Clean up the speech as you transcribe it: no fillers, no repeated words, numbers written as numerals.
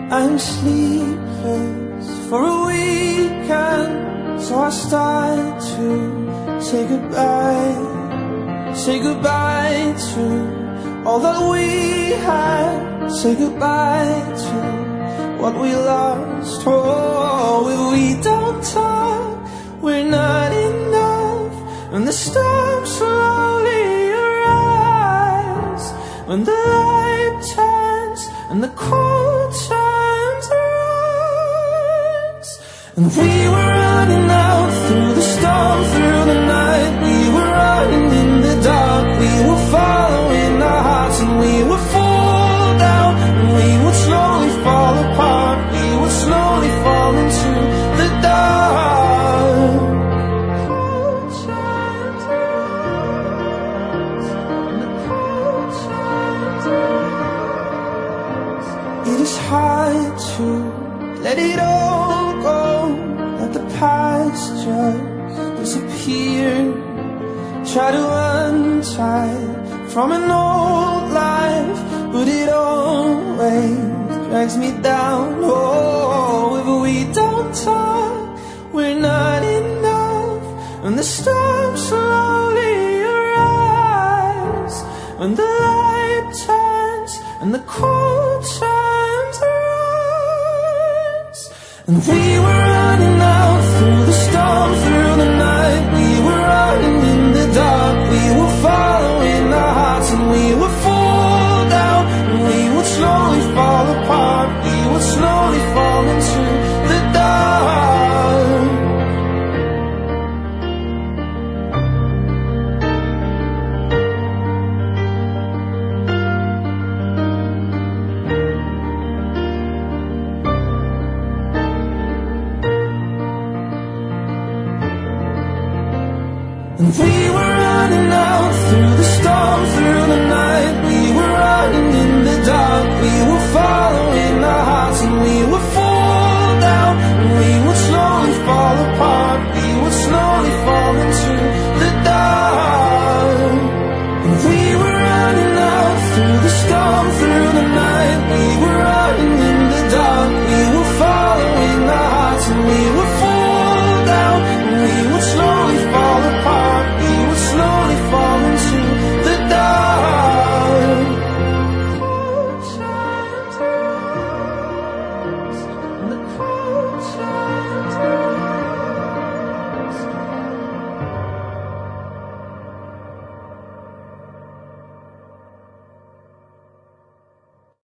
I'm sleepless for a weekend, so I start to say goodbye. Say goodbye to all that we had. Say goodbye to what we lost. Oh, if we don't talk, we're not enough. When the storm slowly arrives, when the light turns and the cold turns rise. And we were running out through the storm, through the night. We were running in the dark. We were following our hearts, and we would fall down, and we would slowly fall apart. We would slowly fall into the dark. It is hard to let it all go, let the past just disappear. Try to untie from an old life, but it always drags me down. Oh, if we don't talk, we're not enough. When the storm slowly arrives, when the light turns and the cold turns rise. And we were running out through the